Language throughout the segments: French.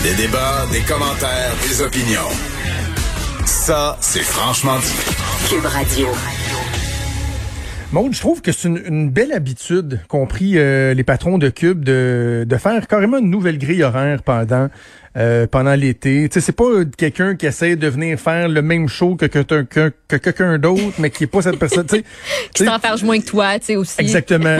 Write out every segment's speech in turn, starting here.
Des débats, des commentaires, des opinions. Ça, c'est franchement dit. Cube Radio. Maude, je trouve que c'est une belle habitude qu'ont pris les patrons de Cube de faire carrément une nouvelle grille horaire pendant l'été. Tu sais, c'est pas quelqu'un qui essaie de venir faire le même show que quelqu'un d'autre, mais qui est pas cette personne, tu sais. Qui s'enfarge moins que toi, tu sais, aussi. Exactement.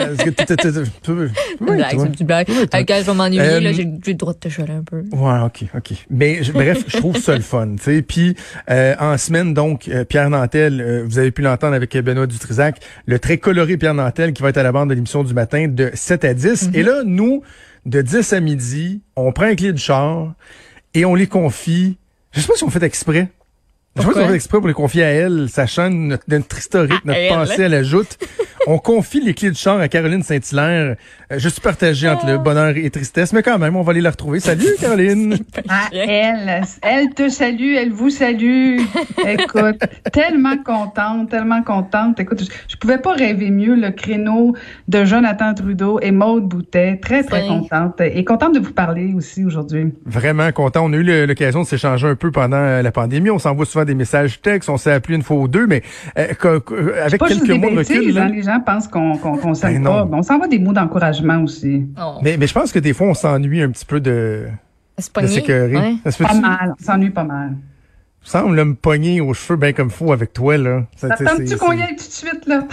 Blague, c'est une petite blague. Quand je vais m'ennuyer, là, j'ai le droit de te chialer un peu. Ouais, OK. Mais bref, je trouve ça le fun, tu sais. Puis en semaine, donc, Pierre Nantel, vous avez pu l'entendre avec Benoît Dutrisac, le très coloré Pierre Nantel qui va être à la bande de l'émission du matin de 7 à 10. Et là, nous, de 10 à midi, on prend un clé du char et on les confie. Je sais pas si on fait exprès. Je sais pas si on fait exprès pour les confier à elle, sachant notre historique, notre pensée à la joute. On confie les clés du char à Caroline Saint-Hilaire. Je suis partagé entre le bonheur et tristesse, mais quand même, on va aller la retrouver. Salut, Caroline! Ah, elle te salue, elle vous salue. Écoute, tellement contente. Écoute, je pouvais pas rêver mieux, le créneau de Jonathan Trudeau et Maude Boutet. Très contente. Et contente de vous parler aussi aujourd'hui. Vraiment content. On a eu l'occasion de s'échanger un peu pendant la pandémie. On s'envoie souvent des messages textes. On s'est appelé une fois ou deux, mais avec quelques mots de recul. Les gens pensent qu'on s'aime pas. On s'envoie des mots d'encouragement aussi. Oh. Mais je pense que des fois, on s'ennuie un petit peu de s'écœurer. Ouais. Pas mal. On s'ennuie pas mal. Il semble me pogner aux cheveux bien comme faut avec toi, là. Attends-tu qu'on y aille tout de suite, là?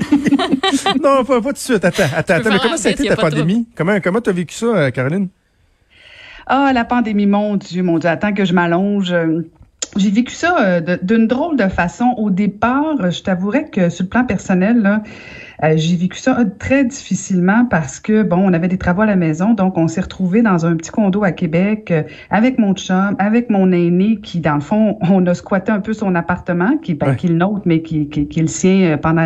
Non, pas tout de suite. Attends. Mais comment ça a été ta pandémie? Comment t'as vécu ça, Caroline? Ah, la pandémie, mon Dieu. Attends que je m'allonge. J'ai vécu ça d'une drôle de façon. Au départ, je t'avouerais que sur le plan personnel, là, j'ai vécu ça très difficilement parce que, on avait des travaux à la maison, donc on s'est retrouvés dans un petit condo à Québec avec mon chum, avec mon aîné qui, dans le fond, on a squatté un peu son appartement, qui est le nôtre, mais qui est le sien pendant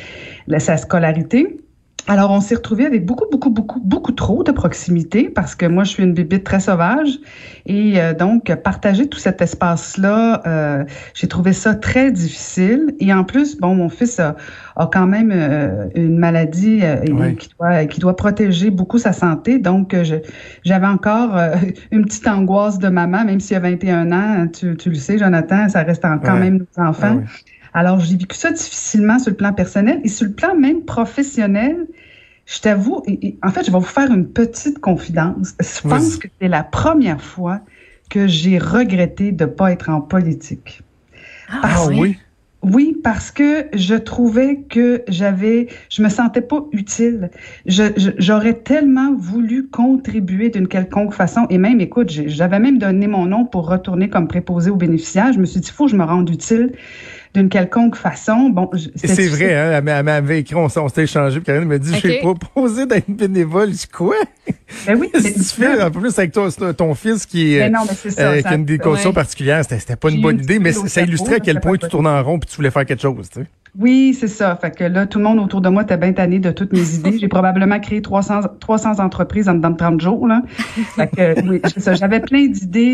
sa scolarité. Alors, on s'est retrouvés avec beaucoup trop de proximité parce que moi, je suis une bébite très sauvage et donc, partager tout cet espace-là, j'ai trouvé ça très difficile. Et en plus, mon fils a quand même une maladie qui doit protéger beaucoup sa santé. Donc, j'avais encore une petite angoisse de maman, même s'il y a 21 ans. Tu le sais, Jonathan, ça reste quand même nos enfants. Ouais. Alors, j'ai vécu ça difficilement sur le plan personnel et sur le plan même professionnel. Je t'avoue, en fait, je vais vous faire une petite confidence. Je pense que c'est la première fois que j'ai regretté de ne pas être en politique. Oui? Oui, parce que je trouvais que je me sentais pas utile. J'aurais tellement voulu contribuer d'une quelconque façon. Et même, écoute, j'avais même donné mon nom pour retourner comme préposé aux bénéficiaires. Je me suis dit, faut que je me rende utile d'une quelconque façon. C'est vrai, hein? Elle m'avait écrit, on s'était échangé, puis Karine m'a dit, j'ai proposé d'être bénévole. Je dis, quoi? Ben oui. Qu'est-ce que tu fais? En plus, avec ton fils qui a une décondition particulière, c'était pas une bonne idée, mais ça illustrait à quel point tu tournais en rond puis tu voulais faire quelque chose, tu sais. Oui, c'est ça. Fait que là, tout le monde autour de moi était bien tanné de toutes mes idées. J'ai probablement créé 300 entreprises en dedans de 30 jours, là. Fait que, oui, c'est ça. J'avais plein d'idées.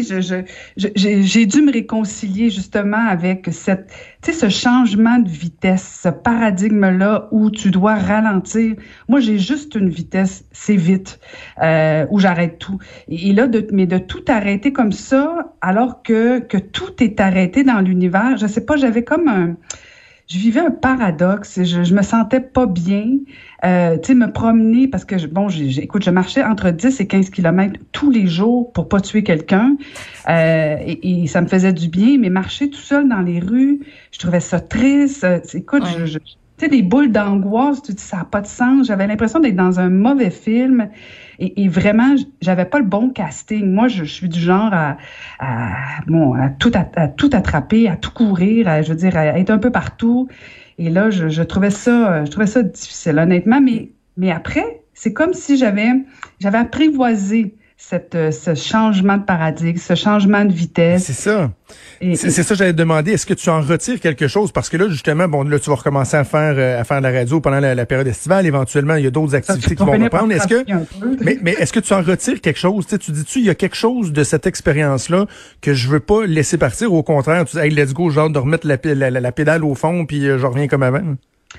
J'ai dû me réconcilier, justement, avec ce changement de vitesse, ce paradigme-là où tu dois ralentir. Moi, j'ai juste une vitesse, c'est vite, où j'arrête tout. Et là, de tout arrêter comme ça, alors que tout est arrêté dans l'univers, je sais pas, je vivais un paradoxe. Je me sentais pas bien. Me promener parce que, écoute, je marchais entre 10 et 15 kilomètres tous les jours pour pas tuer quelqu'un. Et ça me faisait du bien. Mais marcher tout seul dans les rues, je trouvais ça triste. Écoute, tu sais, des boules d'angoisse, tu dis, ça n'a pas de sens. J'avais l'impression d'être dans un mauvais film. Et vraiment, j'avais pas le bon casting. Moi, je suis du genre à tout attraper, à tout courir, à être un peu partout. Et là, je trouvais ça difficile, honnêtement. Mais après, c'est comme si j'avais apprivoisé ce changement de paradigme, ce changement de vitesse. C'est ça. C'est ça que j'allais te demander. Est-ce que tu en retires quelque chose? Parce que là, justement, là, tu vas recommencer à faire de la radio pendant la période estivale. Éventuellement, il y a d'autres activités qui vont reprendre. Mais est-ce que tu en retires quelque chose? Tu dis-tu, il y a quelque chose de cette expérience-là que je veux pas laisser partir? Au contraire, tu dis, hey, let's go, j'ai hâte de remettre la pédale au fond, puis je reviens comme avant.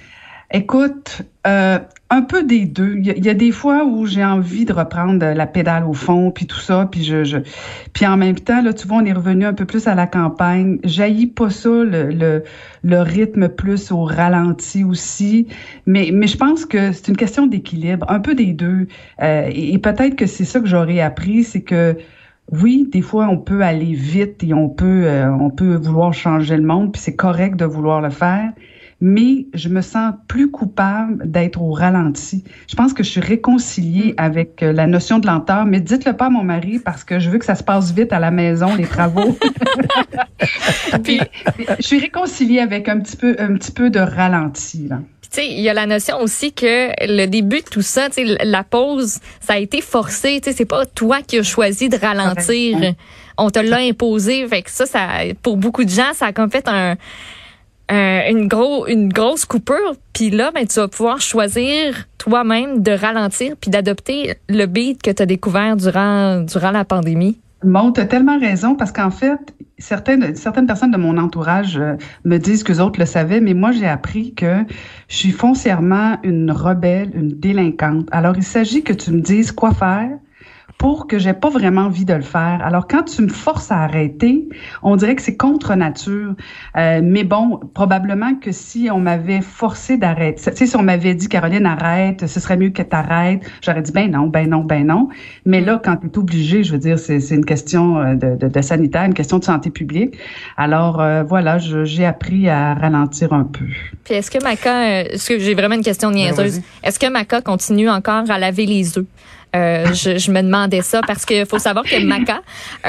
Écoute, un peu des deux. Il y a des fois où j'ai envie de reprendre la pédale au fond, puis tout ça, puis puis en même temps, là, tu vois, on est revenu un peu plus à la campagne. J'haïs pas ça, le rythme plus au ralenti aussi. Mais je pense que c'est une question d'équilibre, un peu des deux. Et peut-être que c'est ça que j'aurais appris, c'est que oui, des fois, on peut aller vite et on peut vouloir changer le monde, puis c'est correct de vouloir le faire. Mais je me sens plus coupable d'être au ralenti. Je pense que je suis réconciliée avec la notion de lenteur, mais dites-le pas à mon mari parce que je veux que ça se passe vite à la maison, les travaux. Puis, je suis réconciliée avec un petit peu de ralenti, là. Tu sais, il y a la notion aussi que le début de tout ça, tu sais, la pause, ça a été forcé. Tu sais, c'est pas toi qui as choisi de ralentir. On te l'a imposé. Fait que ça, pour beaucoup de gens, ça a comme fait une grosse coupure, puis là ben tu vas pouvoir choisir toi-même de ralentir puis d'adopter le beat que tu as découvert durant la pandémie. Bon, tu as tellement raison parce qu'en fait, certaines personnes de mon entourage me disent qu'eux autres le savaient, mais moi j'ai appris que je suis foncièrement une rebelle, une délinquante. Alors il s'agit que tu me dises quoi faire pour que j'ai pas vraiment envie de le faire. Alors, quand tu me forces à arrêter, on dirait que c'est contre nature. Mais bon, probablement que si on m'avait forcé d'arrêter, tu sais, si on m'avait dit, Caroline, arrête, ce serait mieux que t'arrêtes, j'aurais dit, ben non. Mais là, quand t'es obligé, je veux dire, c'est une question de sanitaire, une question de santé publique. Alors, voilà, j'ai appris à ralentir un peu. Puis est-ce que Maca, j'ai vraiment une question niaiseuse, est-ce que Maca continue encore à laver les œufs? Je me demandais ça parce que faut savoir que Maca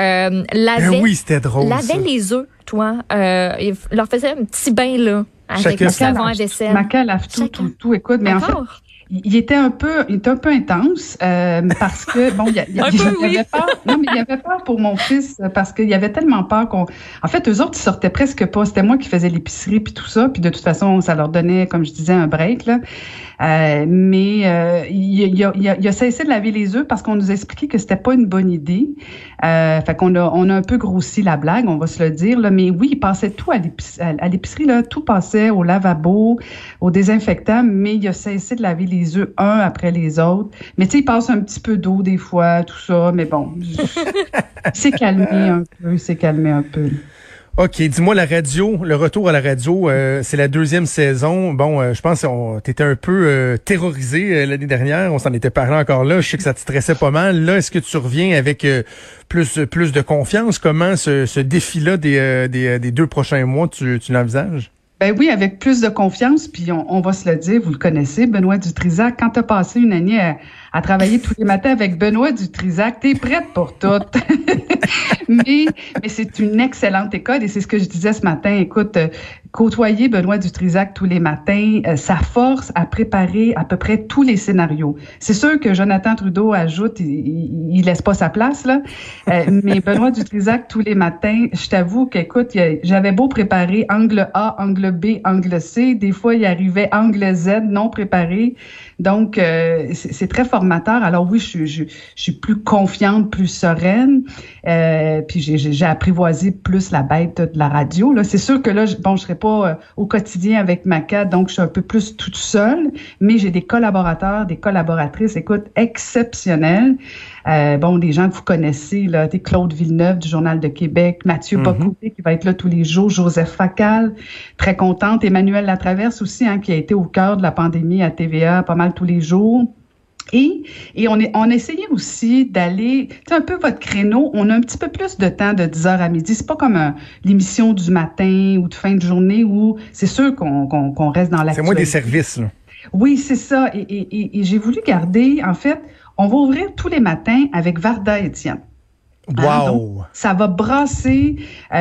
lavait les œufs, toi. Il leur faisait un petit bain là avec le savon à vaisselle. Maca lave tout. Écoute, mais en fait, il était un peu intense parce que bon, il y avait peur. Non, mais il y avait peur pour mon fils parce qu'il y avait tellement peur en fait, eux autres ils sortaient presque pas. C'était moi qui faisais l'épicerie puis tout ça, puis de toute façon ça leur donnait, comme je disais, un break là. Mais il a cessé de laver les œufs parce qu'on nous a expliqué que c'était pas une bonne idée. Fait qu'on a un peu grossi la blague, on va se le dire là. Mais oui, il passait tout à l'épicerie là, tout passait au lavabo, au désinfectant, mais il a cessé de laver les œufs un après les autres. Mais tu sais, il passe un petit peu d'eau des fois, tout ça. Mais bon, c'est calmé un peu. OK, dis-moi, la radio, le retour à la radio, c'est la 2e saison. Bon, je pense que t'étais un peu terrorisé l'année dernière. On s'en était parlé encore là. Je sais que ça te stressait pas mal. Là, est-ce que tu reviens avec plus de confiance? Comment ce défi-là des 2 prochains mois, tu l'envisages? Ben oui, avec plus de confiance, puis on va se le dire, vous le connaissez, Benoît Dutrisac, quand tu as passé une année à travailler tous les matins avec Benoît Dutrisac, t'es prête pour tout. mais c'est une excellente école et c'est ce que je disais ce matin. Écoute, côtoyer Benoît Dutrisac tous les matins, ça force à préparer à peu près tous les scénarios. C'est sûr que Jonathan Trudeau ajoute, il laisse pas sa place, là. Mais Benoît Dutrisac tous les matins, je t'avoue qu'écoute, j'avais beau préparer angle A, angle B, angle C, des fois il arrivait angle Z non préparé. Donc, c'est très formateur. Alors oui, je suis plus confiante, plus sereine. Puis j'ai apprivoisé plus la bête de la radio. Là, c'est sûr que là, je serai pas au quotidien avec Maca, donc je suis un peu plus toute seule. Mais j'ai des collaborateurs, des collaboratrices, écoute, exceptionnels. Des gens que vous connaissez, là, Claude Villeneuve du Journal de Québec, Mathieu Boccoté qui va être là tous les jours, Joseph Facal, très contente, Emmanuel Latraverse aussi, qui a été au cœur de la pandémie à TVA pas mal tous les jours. Et on a essayé aussi d'aller, tu sais, un peu votre créneau, on a un petit peu plus de temps de 10h à midi. C'est pas comme l'émission du matin ou de fin de journée où c'est sûr qu'on reste dans l'actualité. C'est moins des services, là. Oui, c'est ça. Et j'ai voulu garder, en fait, on va ouvrir tous les matins avec Varda Étienne. Wow! Donc, ça va brasser.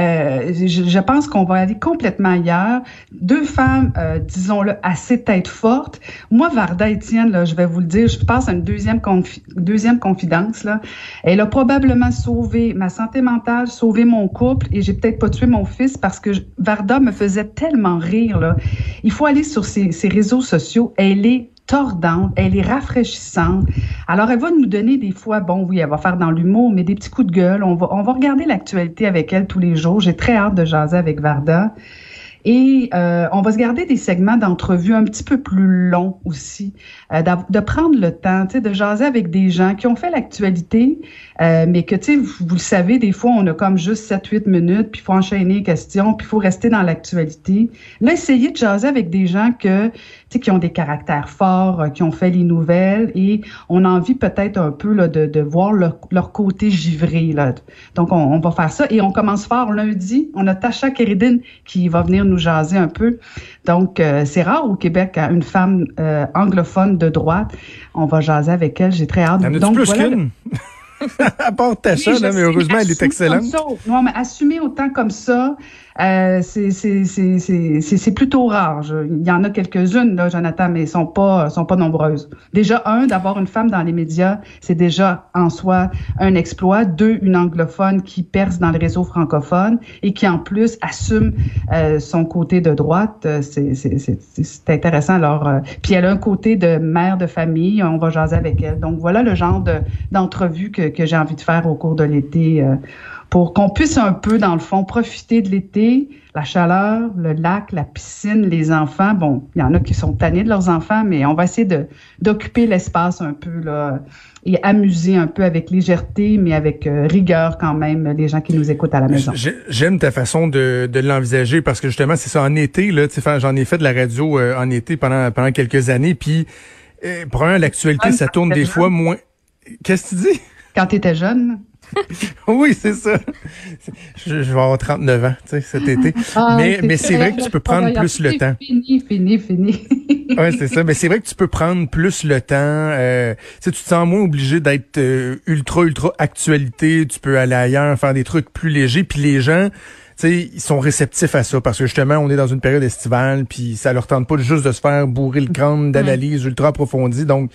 Je pense qu'on va aller complètement ailleurs. 2 femmes, disons-le, assez tête forte. Moi, Varda Étienne, là, je vais vous le dire, je passe à une deuxième confidence. Là. Elle a probablement sauvé ma santé mentale, sauvé mon couple, et j'ai peut-être pas tué mon fils parce que Varda me faisait tellement rire. Là. Il faut aller sur ses réseaux sociaux. Elle est tordante, elle est rafraîchissante. Alors, elle va nous donner des fois, elle va faire dans l'humour, mais des petits coups de gueule. On va regarder l'actualité avec elle tous les jours. J'ai très hâte de jaser avec Varda. Et on va se garder des segments d'entrevue un petit peu plus longs aussi, de prendre le temps, tu sais, de jaser avec des gens qui ont fait l'actualité, mais que, tu sais, vous le savez, des fois, on a comme juste 7-8 minutes, puis il faut enchaîner les questions, puis il faut rester dans l'actualité. Là, essayez de jaser avec des gens que, tu sais, qui ont des caractères forts, qui ont fait les nouvelles, et on a envie peut-être un peu là, de voir leur côté givré. Là. Donc, on va faire ça. Et on commence fort lundi. On a Tasha Keridine qui va venir nous jaser un peu. Donc, c'est rare au Québec, une femme anglophone de droite. On va jaser avec elle. J'ai très hâte. Y en a-tu donc, plus voilà qu'une? À part Tasha, oui, là, mais heureusement, elle est excellente. Non, mais assumer autant comme ça, c'est plutôt rare. Il y en a quelques-unes, là, Jonathan, mais sont pas nombreuses. Déjà, d'avoir une femme dans les médias, c'est déjà en soi un exploit. 2, une anglophone qui perce dans le réseau francophone et qui, en plus, assume son côté de droite. C'est intéressant. Alors, puis elle a un côté de mère de famille. On va jaser avec elle. Donc, voilà le genre d'entrevue que j'ai envie de faire au cours de l'été pour qu'on puisse un peu, dans le fond, profiter de l'été, la chaleur, le lac, la piscine, les enfants. Bon, il y en a qui sont tannés de leurs enfants, mais on va essayer d'occuper l'espace un peu, là, et amuser un peu avec légèreté, mais avec rigueur quand même, les gens qui nous écoutent à la maison. J'aime ta façon de l'envisager parce que justement, c'est ça, en été, là, tu sais, j'en ai fait de la radio en été pendant quelques années, puis probablement l'actualité, ça tourne des fois moins... Qu'est-ce que tu dis? Quand tu étais jeune? Oui, c'est ça. Je vais avoir 39 ans, tu sais, cet été. Mais c'est vrai que tu peux prendre plus le temps. Fini. Ouais, c'est ça. Mais c'est vrai que tu peux prendre plus le temps. Tu te sens moins obligé d'être ultra actualité. Tu peux aller ailleurs, faire des trucs plus légers. Puis les gens, tu sais, ils sont réceptifs à ça parce que justement, on est dans une période estivale. Puis ça leur tente pas juste de se faire bourrer le crâne d'analyse ultra approfondie. Donc,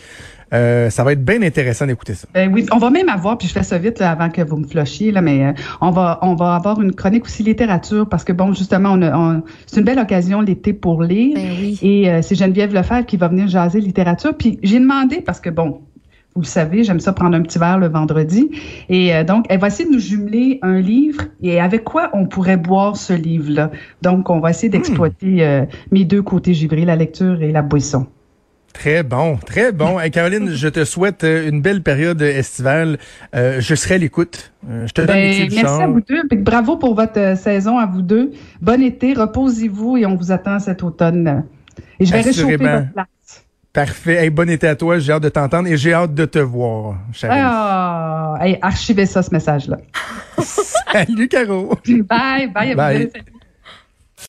ça va être bien intéressant d'écouter ça. Oui, on va même avoir, puis je fais ça vite là, avant que vous me flushiez, là, mais on va avoir une chronique aussi littérature parce que bon, justement, c'est une belle occasion l'été pour lire. Oui. Et c'est Geneviève Lefebvre qui va venir jaser littérature. Puis j'ai demandé parce que bon, vous le savez, j'aime ça prendre un petit verre le vendredi. Et donc, elle va essayer de nous jumeler un livre et avec quoi on pourrait boire ce livre-là. Donc, on va essayer d'exploiter mes deux côtés givrés, la lecture et la boisson. Très bon, très bon. Hey, Caroline, je te souhaite une belle période estivale. Je serai à l'écoute. Je te donne les merci à vous deux. Bravo pour votre saison à vous deux. Bon été, reposez-vous et on vous attend cet automne. Et je vais réchauffer votre place. Parfait. Hey, bon été à toi. J'ai hâte de t'entendre et j'ai hâte de te voir, chérie. Archivez ça, ce message-là. Salut, Caro. Bye. Bye.